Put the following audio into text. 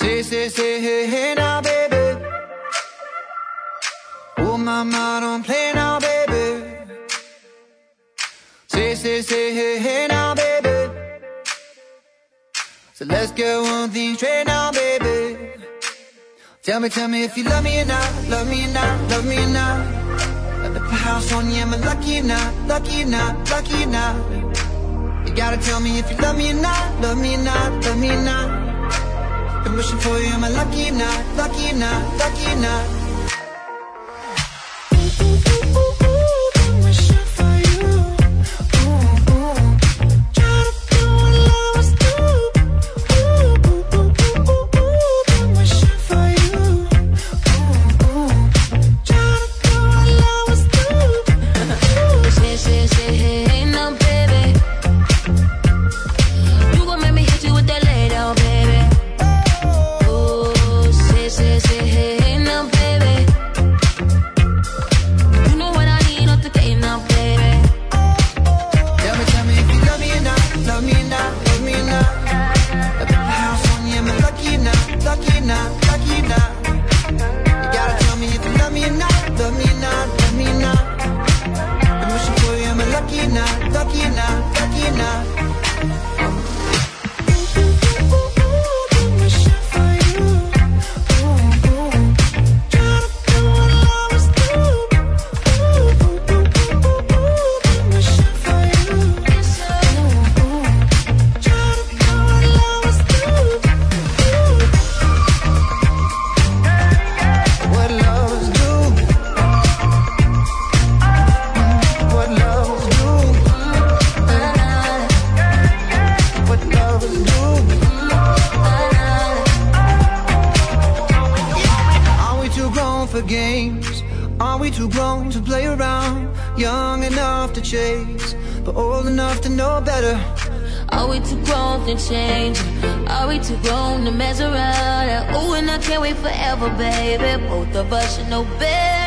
Say, hey, hey now, baby. Oh, mama, don't play now, baby. Say, hey, hey now, baby. So let's get one thing straight now, baby. Tell me if you love me or not, love me or not, love me or not. Let me put house on you, am I lucky or not, lucky or not, lucky or not? You gotta tell me if you love me or not, love me or not, love me or not. Been wishing for you, am I lucky or not, lucky or not, lucky or not? For games, are we too grown to play around? Young enough to chase, but old enough to know better. Are we too grown to change? Are we too grown to mess around? Oh, and I can't wait forever, baby. Both of us should know better.